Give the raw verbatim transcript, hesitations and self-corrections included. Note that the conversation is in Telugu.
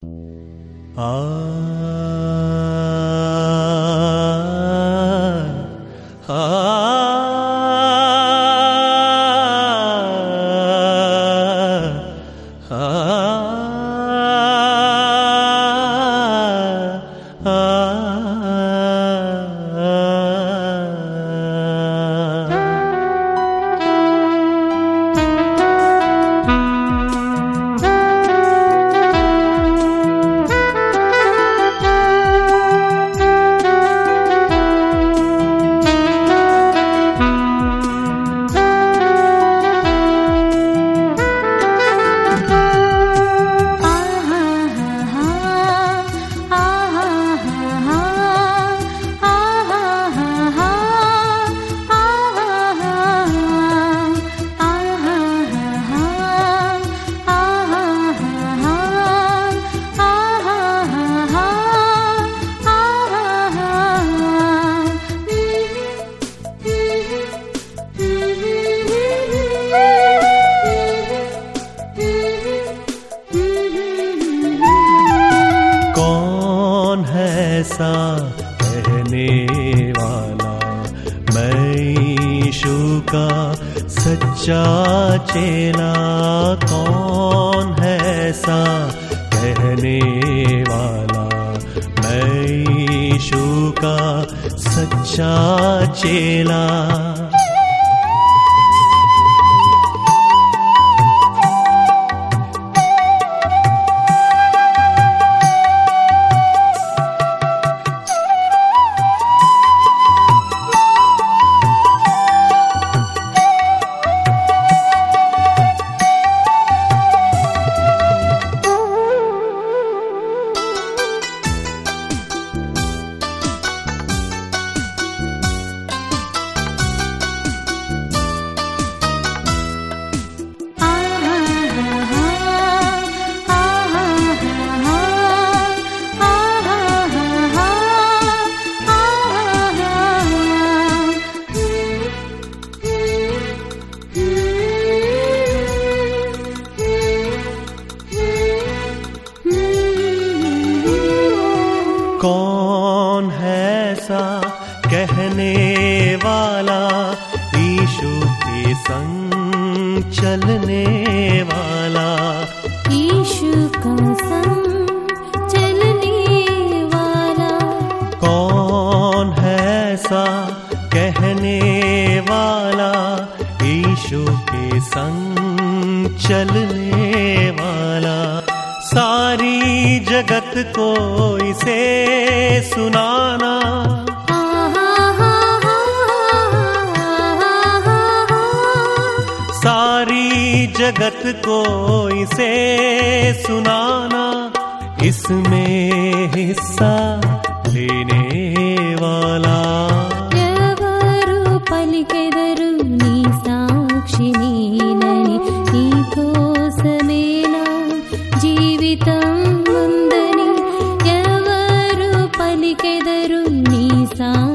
आ ऐसा कहने वाला मैं यीशु का सच्चा चेला। कौन है ऐसा कहने वाला मैं यीशु का सच्चा चेला। कौन है ऐसा कहने वाला यीशु के संग चलने वाला। यीशु का संग चलने वाला। कौन है ऐसा कहने वाला यीशु के संग चलने वाला। सारी जगत को इसे सुनाना। सारी जगत को इसे सुनाना। इसमें हिस्सा लेने वाला। ఎవరు పలికెదరు నీ సాక్షిని నని నీ కోసమేనా జీవితం ఉందని ఎవరు పలికెదరు నీ సా